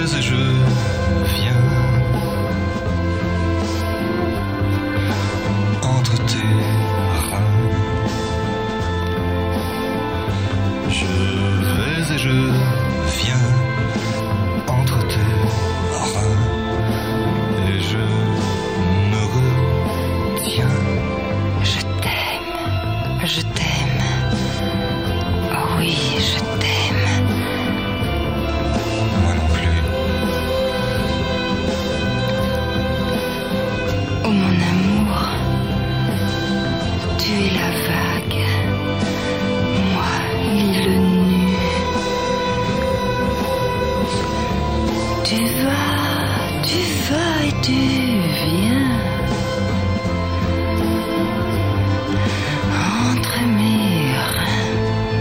vais et je viens entre tes reins. Je vais et je viens entre tes reins et je me retiens. Je t'aime, oh oui, je t'aime. Moi non plus. Oh mon amour, tu es la vague, moi l'île nue. Tu vas et tu viens entre mes reins.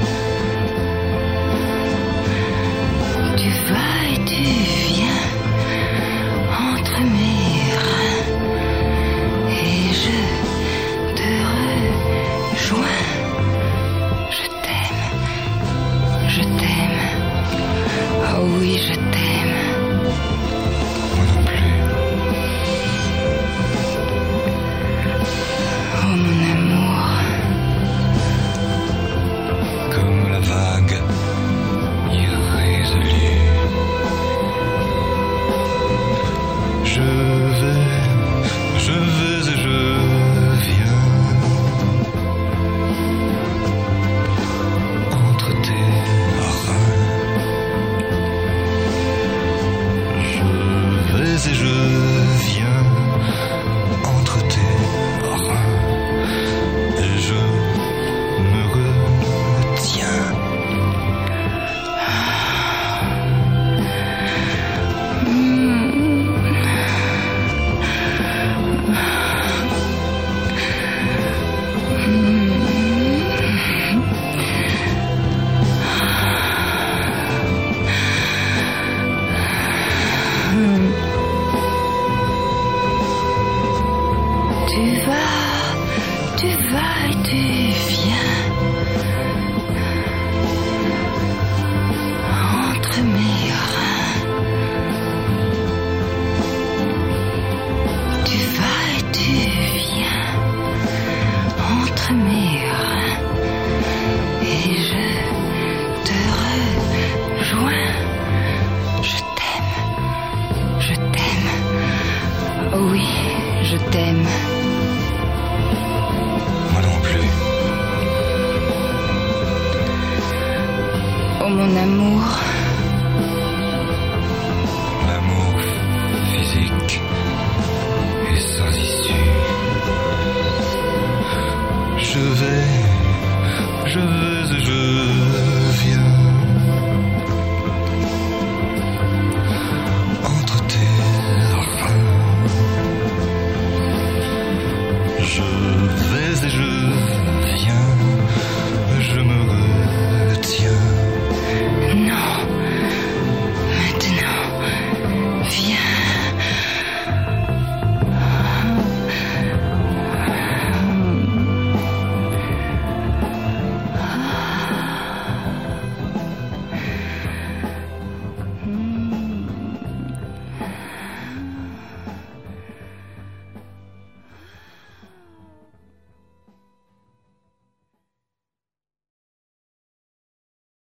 Tu vas et tu viens entre mes reins et je te rejoins. Je t'aime, oh oui je t'aime. Moi non plus. Oh mon amour, Comme la vague irrésolue. Je vais et je viens entre tes reins. Je vais et je viens entre tes reins et je me retiens. Tu vas et tu viens entre mes reins. Tu vas et tu viens entre mes reins et je te rejoins. Je t'aime, oh oui, je t'aime. Moi non plus. Oh mon amour,